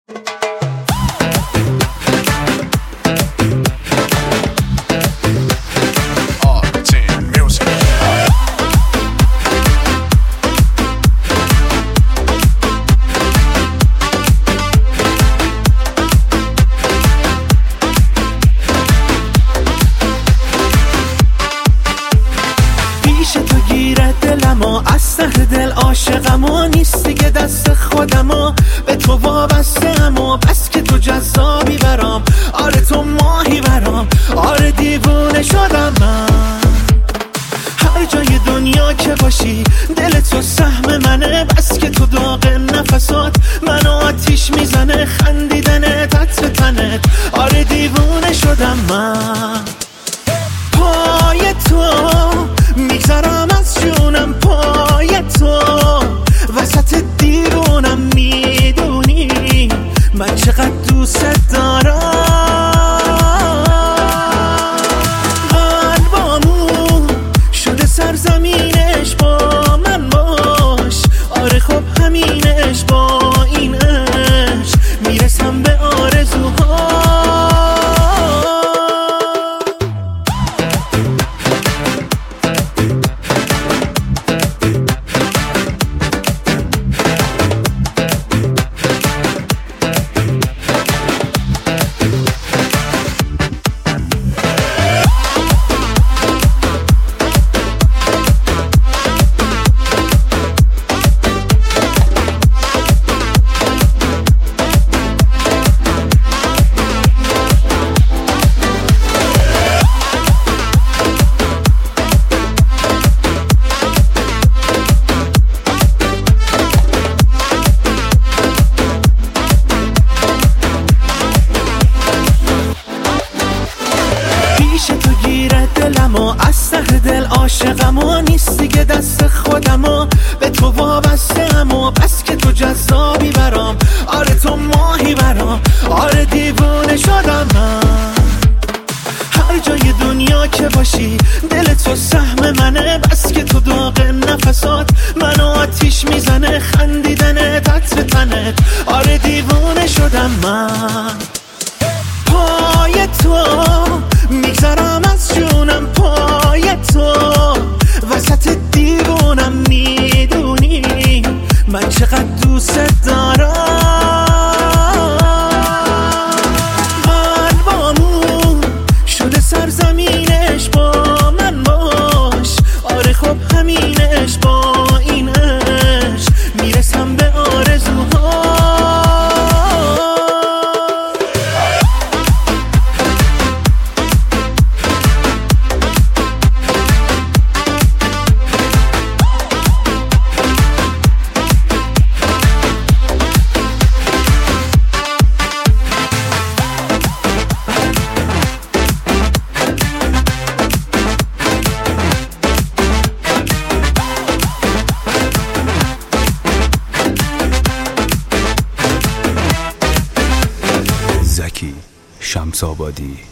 از ته دل عاشقم نیستی که دست خودم به تو وابسته ام بس که تو جذابی برام، آره تو ماهی برام، آره دیوونه شدم من. هر جای دنیا که باشی دل تو سهم منه، بس که تو داغ نفسات منو آتیش میزنه، خندیدنت عطر تنت، آره دیوونه شدم من. پای تو میگذرم از جونم، پای تو وسط دیوونم، میدونی من چقدر دوست دارم. قلبامون شده سرزمینش، با من باش، آره خب همینش، با این عشق میرسم به آرزوها. از ته دل عاشقم نیستی که دست خودم به تو وابسته ام بس که تو جذابی برام، آره تو ماهی برام، آره دیوونه شدم من. هر جای دنیا که باشی دل تو سهم منه، بس که تو داغ نفسات منو آتیش میزنه، خندیدنت عطر تنت، آره دیوونه شدم من. پای تو میگذرم از جونم، پای تو وسط دیوونم، میدونی من چقدر دوست دارم. قلبامون شده سرزمینش، با من باش، آره خب همینش، با این عشق میرسم به آرزوها. شمس آبادی